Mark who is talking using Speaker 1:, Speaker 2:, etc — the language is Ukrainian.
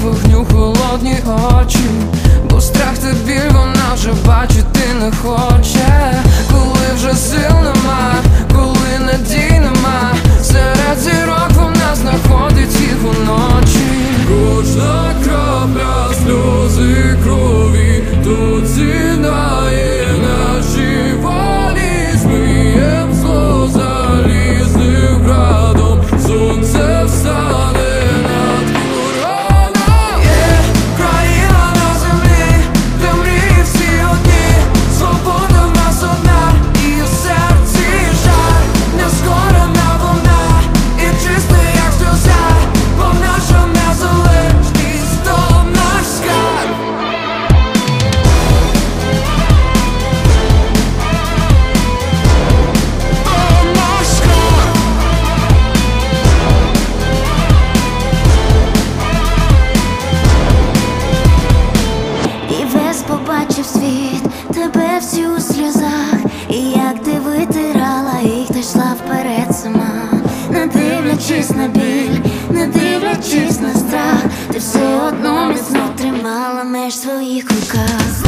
Speaker 1: вогню холодні очі, бо страх та біль вона вже бачити не хоче. Коли вже сил нема, коли надій нема, серед зірок вона знаходить їх уночі.
Speaker 2: Кожна крапля сльози крові тут з'єднає наші волі. Змієм зло залізним градом, сонце встане над короном.
Speaker 1: Є країна на землі, де мрії всі одні, свобода в нас одна, і у серці жар, нескорена вона, і чиста як сльоза, бо наша незалежність то наш скарб.
Speaker 3: І весь побачив світ, тебе всі у сльозах, і як ти витирала їх, ти йшла вперед сама, не дивлячись на біль, не дивлячись на страх, ти все одно міцно тримала меч в своїх руках.